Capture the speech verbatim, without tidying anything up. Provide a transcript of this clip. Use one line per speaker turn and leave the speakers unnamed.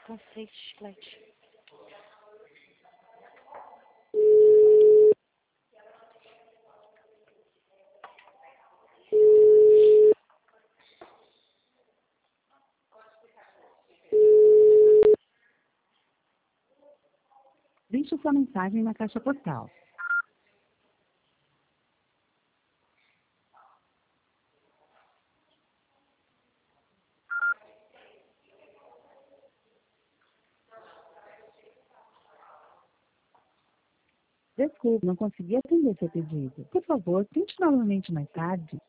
Cansei de chiclete.
Deixe sua mensagem na caixa postal. Desculpe, não consegui atender seu pedido. Por favor, tente novamente mais tarde.